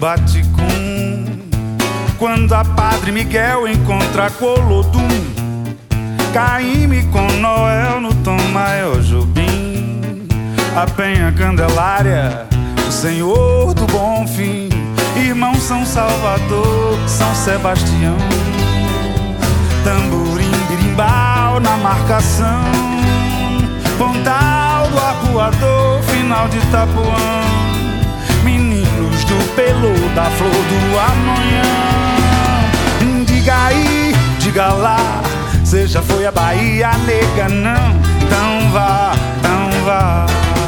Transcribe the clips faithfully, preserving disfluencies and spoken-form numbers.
Baticum, quando a Padre Miguel encontra Colodum, Caíme com Noel no tom maior Jobim, a Penha Candelária, o Senhor do Bom Fim, irmão São Salvador, São Sebastião, tamborim, birimbau na marcação, Pontal do Arpoador, final de Itapuã, meninos do Pelô, da flor do amanhã. Diga aí, diga lá, cê já foi a Bahia, nega, não? Então vá, então vá.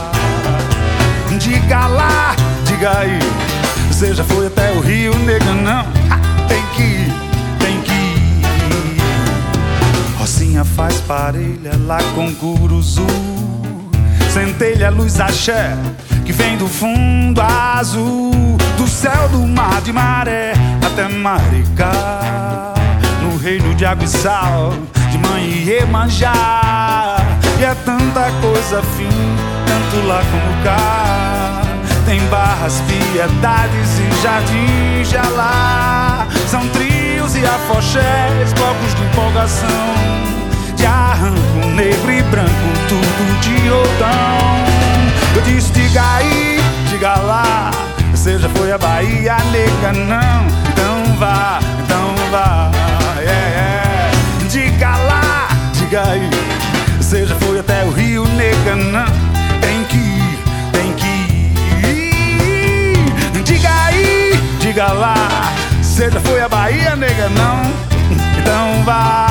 Diga lá, diga aí, cê já foi até o Rio, nega, não? Ha, tem que ir, tem que ir. Rocinha faz parelha lá com Curuzu, centelha, luz, axé, que vem do fundo azul, do céu, do mar, de Maré até Maricá, no reino de água e sal, de mãe e Iemanjá. E é tanta coisa fim, tanto lá como cá. Tem Barras, Piedades e Jardim Jalá. São trios e afoxés, blocos de empolgação, de arranco negro e branco, tudo de oldão. Eu disse, diga aí, diga lá, cê já foi a Bahia, nega, não? Então vá, então vá, yeah, yeah. Diga lá, diga aí, cê já foi até o Rio, nega, não? Tem que ir, tem que ir. Diga aí, diga lá, cê já foi a Bahia, nega, não? Então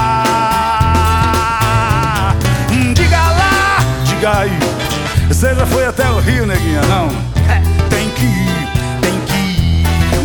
vá. Diga lá, diga aí, você já foi até o Rio, neguinha, não? É, tem que ir, tem que ir.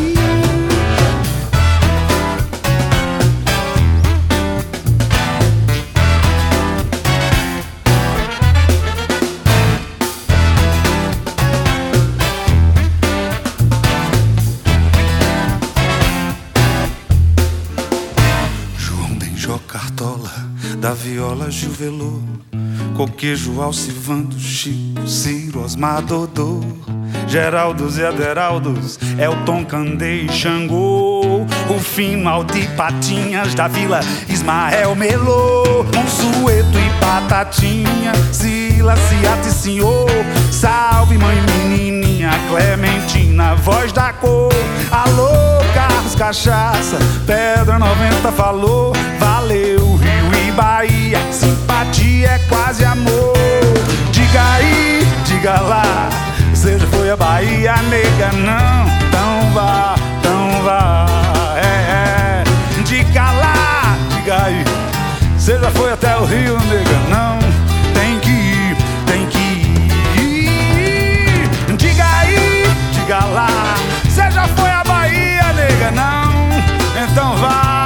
João Benjó Cartola, da viola Juvelô, Coquejo, Alcivando, Chico, Ciro, Osmar, Dodô, Geraldos e Aderaldos, Elton, Candei, Xangô, Rufino, Aldi, Patinhas, da Vila, Ismael, Melô, Monsueto e Batatinha, Sila, Ciata e Senhor, salve mãe menininha, Clementina, voz da cor, alô, Carlos Cachaça, Pedra noventa falou, valeu, Rio e Bahia, simpatia é quase amor. Diga aí, diga lá, cê já foi a Bahia, nega, não? Então vá, então vá, é, é. Diga lá, diga aí, cê já foi até o Rio, nega, não? Tem que ir, tem que ir. Diga aí, diga lá, cê já foi a Bahia, nega, não? Então vá.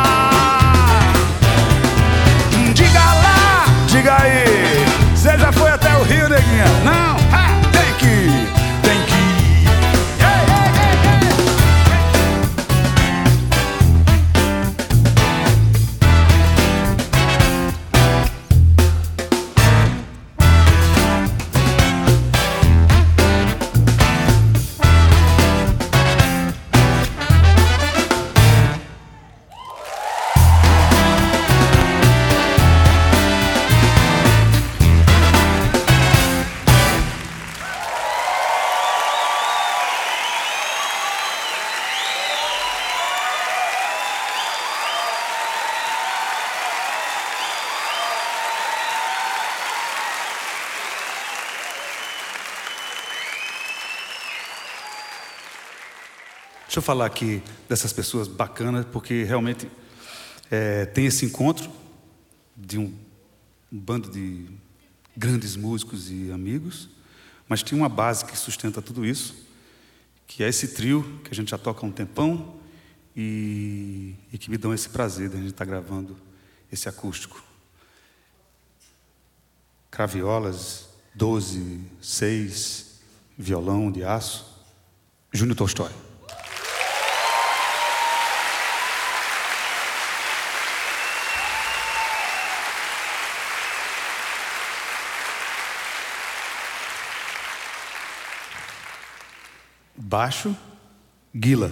Diga lá, diga aí, cê já foi até o Rio, neguinha? Não? Ah, tem que ir, tem que ir. Yeah, yeah, yeah, Deixa eu falar aqui dessas pessoas bacanas, porque realmente é, tem esse encontro de um, um bando de grandes músicos e amigos, mas tem uma base que sustenta tudo isso, que é esse trio que a gente já toca há um tempão e, e que me dão esse prazer de a gente estar gravando esse acústico. Craviolas, doze, seis, violão de aço, Júnior Tolstói. Baixo, Guila.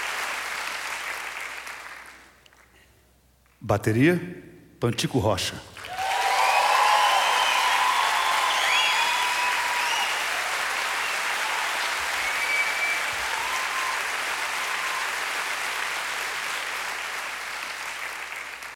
Bateria, Pantico Rocha.